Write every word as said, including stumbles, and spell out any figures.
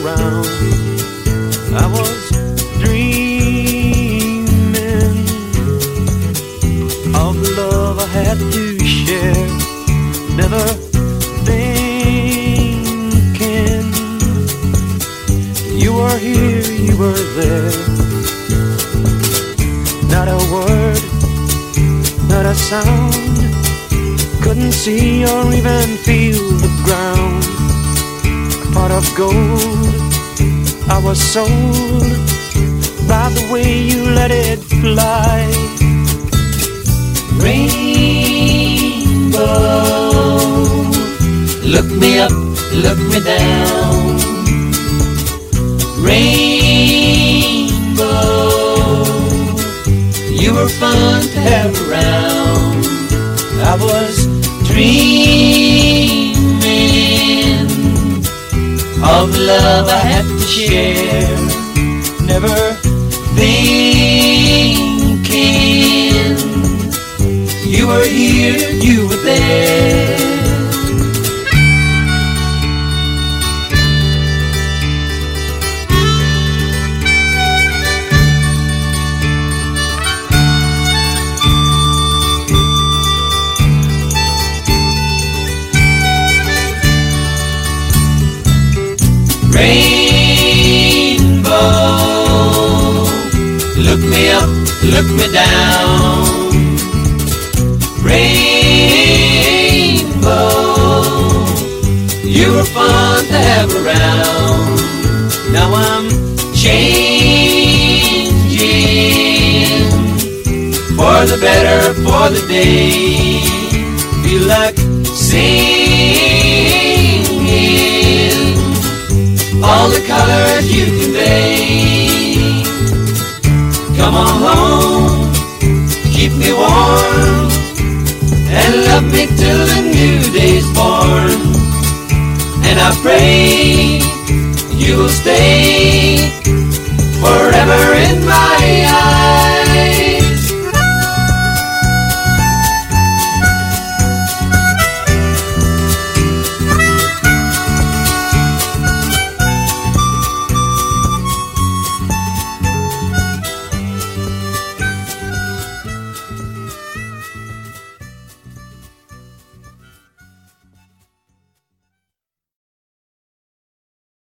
around. I was dreaming of the love I had to share, never thinking you were here, you were there. Not a word, not a sound, couldn't see or even feel the ground. A pot of gold, I was sold by the way you let it fly. Rainbow, look me up, look me down. Rainbow, you were fun to have around. I was dreaming of the love I had to share, never thinking you were here, you were there. Rainbow, look me up, look me down. Rainbow, you were fun to have around. Now I'm changing for the better, for the day. Feel like singing all the colors you convey. Come on home, keep me warm, and love me till the new day's born. And I pray you will stay